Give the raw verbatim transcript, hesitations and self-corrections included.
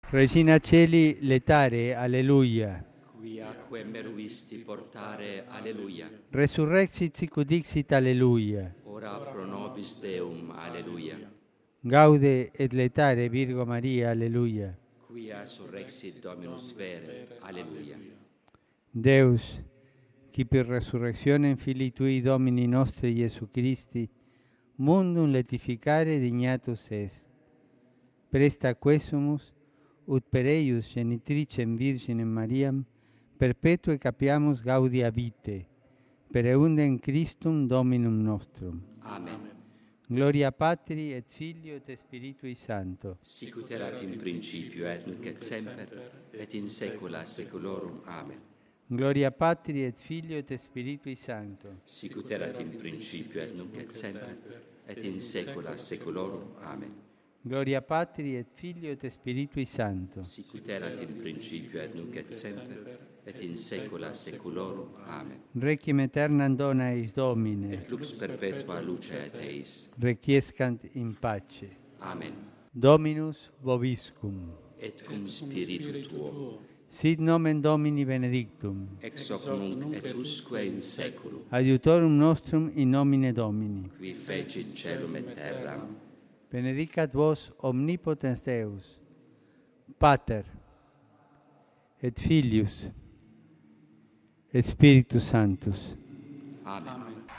Regina Celi letare, alleluia. Quiaque meruisti portare, alleluia. Resurrexit sic dixit, alleluia. Ora pro nobis Deum, alleluia. Gaude et letare Virgo Maria, alleluia. Quia surrexit Dominus vere, alleluia. Deus, qui per resurrectionem Filii Tui Domini nostri Iesu Christi, mundum letificare dignatus est. Presta quesumus, ut per eius genitricem Virginem Mariam, perpetue capiamus gaudia vitae, per eundem Christum Dominum nostrum. Amen. Gloria Patri et Filio et Spiritui Sancto. Sicut erat in principio et nunc et semper et in saecula saeculorum. Amen. Gloria Patri et Filio et Spiritui Sancto. Sicut erat in principio et nunc et semper et in saecula saeculorum. Amen. Gloria Patri et Filio et Spiritui Sancto. Sicut erat in principio et nunc et semper et in saecula saeculorum. Amen. Requiem aeternam dona eis Domine. Et lux perpetua luce et eis. Requiescant in pace. Amen. Dominus vobiscum. Et cum spiritu tuo. Sit nomen Domini benedictum. Ex hoc nunc et usque in saeculum. Adiutorum nostrum in nomine Domini. Qui fecit caelum et terram. Benedicat vos omnipotens Deus, Pater, et Filius, et Spiritus Sanctus. Amen.